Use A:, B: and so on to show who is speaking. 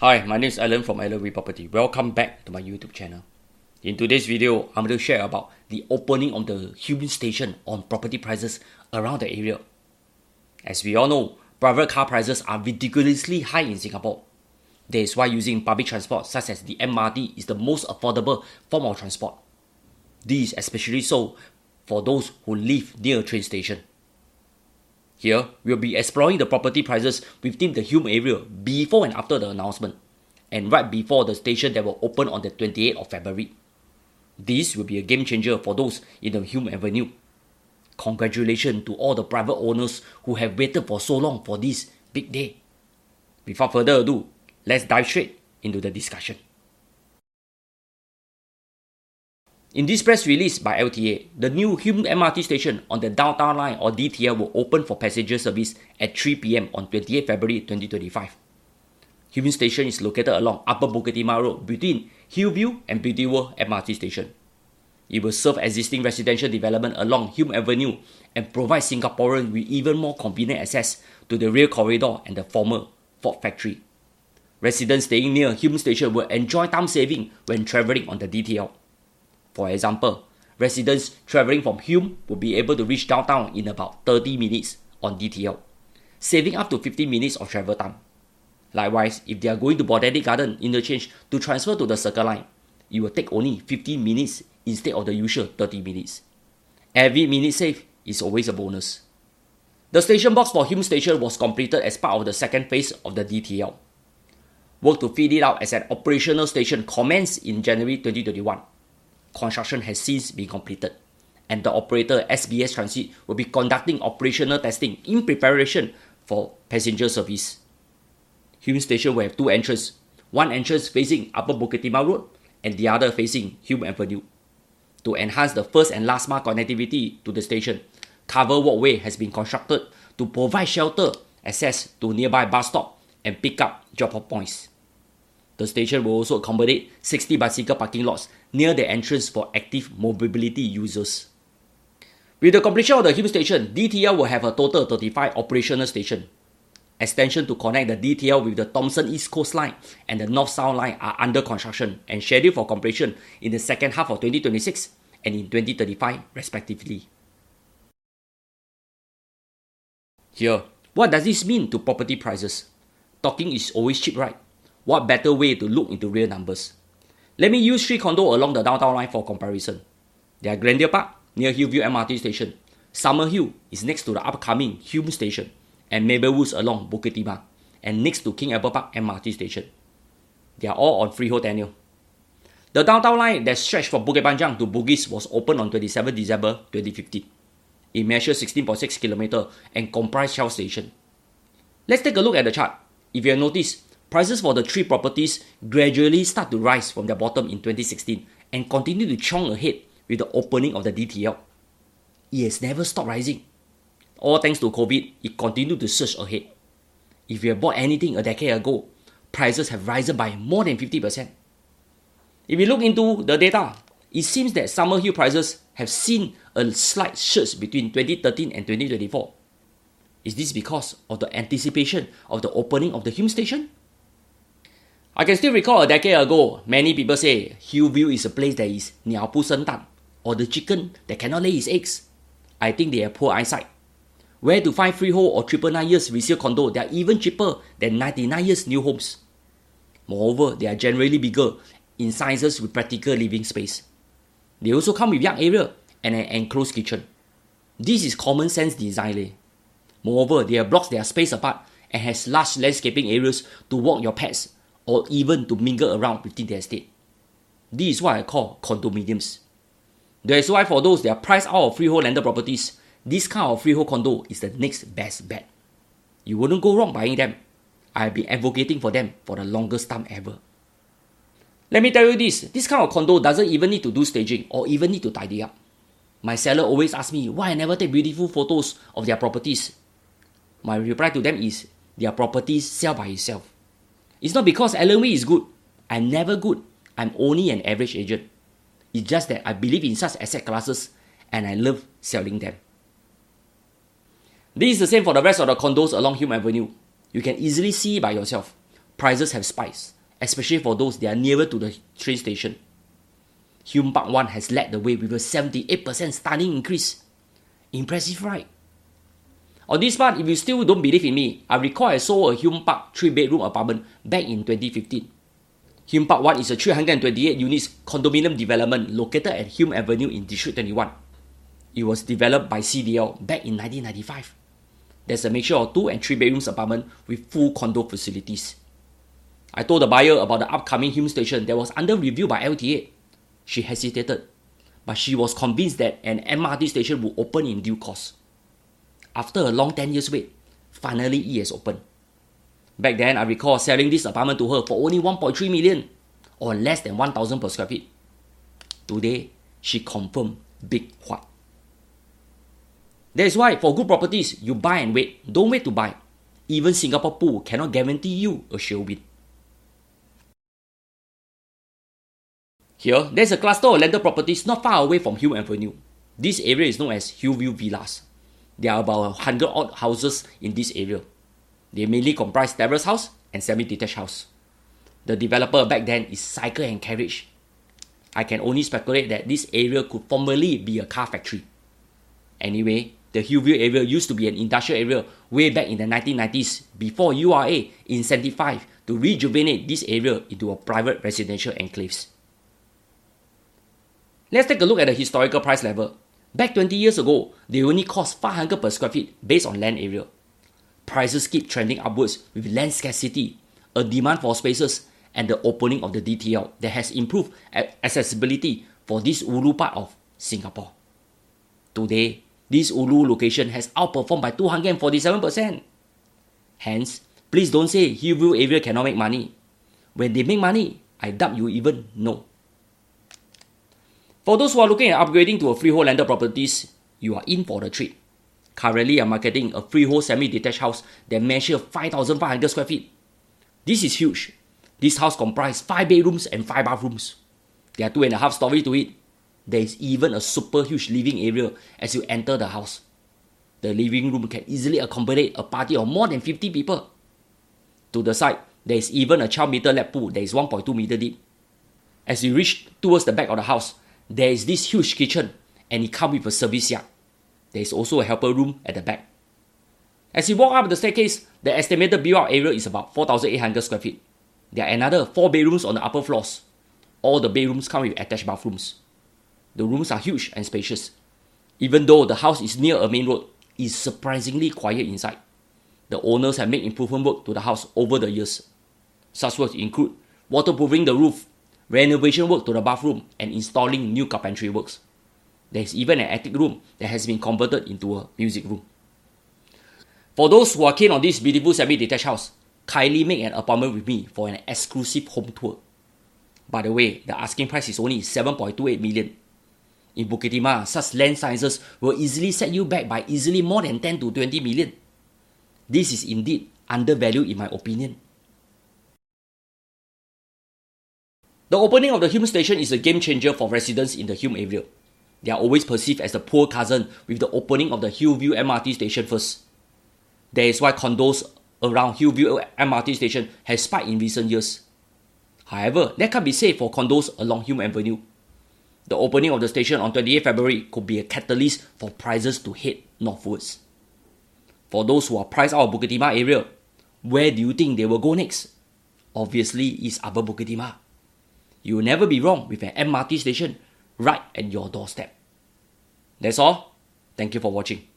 A: Hi, my name is Alan from Alan Property. Welcome back to my YouTube channel. In today's video, I'm going to share about the opening of the Hume Station on property prices around the area. As we all know, private car prices are ridiculously high in Singapore. That is why using public transport such as the MRT is the most affordable form of transport. This is especially so for those who live near a train station. Here, we'll be exploring the property prices within the Hume area before and after the announcement, and right before the station that will open on the 28th of February. This will be a game changer for those in the Hume Avenue. Congratulations to all the private owners who have waited for so long for this big day. Without further ado, let's dive straight into the discussion. In this press release by LTA, the new Hume MRT station on the Downtown Line or DTL will open for passenger service at 3 p.m. on 28 February 2025. Hume Station is located along Upper Bukit Timah Road between Hillview and Beauty World MRT Station. It will serve existing residential development along Hume Avenue and provide Singaporeans with even more convenient access to the rail corridor and the former Ford factory. Residents staying near Hume Station will enjoy time saving when travelling on the DTL. For example, residents travelling from Hume will be able to reach downtown in about 30 minutes on DTL, saving up to 15 minutes of travel time. Likewise, if they are going to Botanic Garden interchange to transfer to the Circle Line, it will take only 15 minutes instead of the usual 30 minutes. Every minute saved is always a bonus. The station box for Hume Station was completed as part of the second phase of the DTL. Work to fit it out as an operational station commenced in January 2021. Construction has since been completed, and the operator SBS Transit will be conducting operational testing in preparation for passenger service. Hume Station will have two entrances, one entrance facing Upper Bukit Timah Road and the other facing Hume Avenue. To enhance the first and last mile connectivity to the station, covered walkway has been constructed to provide shelter access to nearby bus stop and pick-up drop-off points. The station will also accommodate 60 bicycle parking lots near the entrance for active mobility users. With the completion of the Hume Station, DTL will have a total of 35 operational stations. Extension to connect the DTL with the Thomson East Coast Line and the North-South Line are under construction and scheduled for completion in the second half of 2026 and in 2035 respectively. Here, what does this mean to property prices? Talking is always cheap, right? What better way to look into real numbers? Let me use 3 condos along the Downtown Line for comparison. They are Glendale Park near Hillview MRT Station. Summerhill is next to the upcoming Hume Station, and Maplewoods along Bukit Timah and next to King Albert Park MRT Station. They are all on freehold tenure. The Downtown Line that stretched from Bukit Panjang to Bugis was opened on 27 December 2015. It measures 16.6 km and comprises 12 stations. Let's take a look at the chart. If you have noticed, prices for the 3 properties gradually start to rise from their bottom in 2016 and continue to chong ahead with the opening of the DTL. It has never stopped rising. All thanks to COVID, it continued to surge ahead. If you have bought anything a decade ago, prices have risen by more than 50%. If you look into the data, it seems that Summerhill prices have seen a slight surge between 2013 and 2024. Is this because of the anticipation of the opening of the Hume Station? I can still recall a decade ago, many people say Hillview is a place that is 鸟不生蛋, or the chicken that cannot lay its eggs. I think they have poor eyesight. Where to find freehold or 999 years resale condo that are even cheaper than 99 years new homes. Moreover, they are generally bigger in sizes with practical living space. They also come with young area and an enclosed kitchen. This is common sense design. Moreover, they are blocks that are spaced apart and has large landscaping areas to walk your pets or even to mingle around within the estate. This is what I call condominiums. That is why for those that are priced out of freehold landed properties, this kind of freehold condo is the next best bet. You wouldn't go wrong buying them. I have been advocating for them for the longest time ever. Let me tell you this kind of condo doesn't even need to do staging or even need to tidy up. My seller always asks me why I never take beautiful photos of their properties. My reply to them is, their properties sell by itself. It's not because Alan Wee is good. I'm never good. I'm only an average agent. It's just that I believe in such asset classes and I love selling them. This is the same for the rest of the condos along Hume Avenue. You can easily see by yourself. prices have spiked, especially for those that are nearer to the train station. Hume Park 1 has led the way with a 78% stunning increase. Impressive, right? On this part, if you still don't believe in me, I recall I sold a Hume Park 3-bedroom apartment back in 2015. Hume Park 1 is a 328 units condominium development located at Hume Avenue in District 21. It was developed by CDL back in 1995. There's a mixture of 2 and 3 bedrooms apartment with full condo facilities. I told the buyer about the upcoming Hume station that was under review by LTA. She hesitated, but she was convinced that an MRT station would open in due course. After a long 10 years wait, finally it has opened. Back then, I recall selling this apartment to her for only 1.3 million, or less than 1,000 per square feet. Today, she confirmed big what. That is why, for good properties, you buy and wait. Don't wait to buy. Even Singapore Pool cannot guarantee you a sure win. Here, there's a cluster of landed properties not far away from Hume Avenue. This area is known as Hillview Villas. There are about 100 odd houses in this area. They mainly comprise terrace house and semi-detached house. The developer back then is Cycle and Carriage. I can only speculate that this area could formerly be a car factory. Anyway, the Hillview area used to be an industrial area way back in the 1990s before URA incentivized to rejuvenate this area into a private residential enclaves. Let's take a look at the historical price level. Back 20 years ago, they only cost 500 per square feet based on land area. Prices keep trending upwards with land scarcity, a demand for spaces, and the opening of the DTL that has improved accessibility for this ulu part of Singapore. Today, this ulu location has outperformed by 247%. Hence, please don't say Hillview area cannot make money. When they make money, I doubt you even know. For those who are looking at upgrading to a freehold landed properties, you are in for the treat. Currently, I'm marketing a freehold semi-detached house that measures 5,500 square feet. This is huge. This house comprises 5 bedrooms and 5 bathrooms. There are 2.5 stories to it. There is even a super huge living area as you enter the house. The living room can easily accommodate a party of more than 50 people. To the side, there is even a child meter lap pool that is 1.2 meter deep. As you reach towards the back of the house, there is this huge kitchen and it comes with a service yard. There is also a helper room at the back. As you walk up the staircase, the estimated built-out area is about 4,800 square feet. There are another 4 bedrooms on the upper floors. All the bedrooms come with attached bathrooms. The rooms are huge and spacious. Even though the house is near a main road, it is surprisingly quiet inside. The owners have made improvement work to the house over the years. Such works include waterproofing the roof, renovation work to the bathroom, and installing new carpentry works. There is even an attic room that has been converted into a music room. For those who are keen on this beautiful semi-detached house, kindly make an appointment with me for an exclusive home tour. By the way, the asking price is only 7.28 million. In Bukit Timah, such land sizes will easily set you back by easily more than 10 to 20 million. This is indeed undervalued in my opinion. The opening of the Hume station is a game changer for residents in the Hume area. They are always perceived as the poor cousin with the opening of the Hillview MRT station first. That is why condos around Hillview MRT station has spiked in recent years. However, that can't be said for condos along Hume Avenue. The opening of the station on 28 February could be a catalyst for prices to head northwards. For those who are priced out of Bukit Timah area, where do you think they will go next? Obviously, it's Upper Bukit Timah. You will never be wrong with an MRT station right at your doorstep. That's all. Thank you for watching.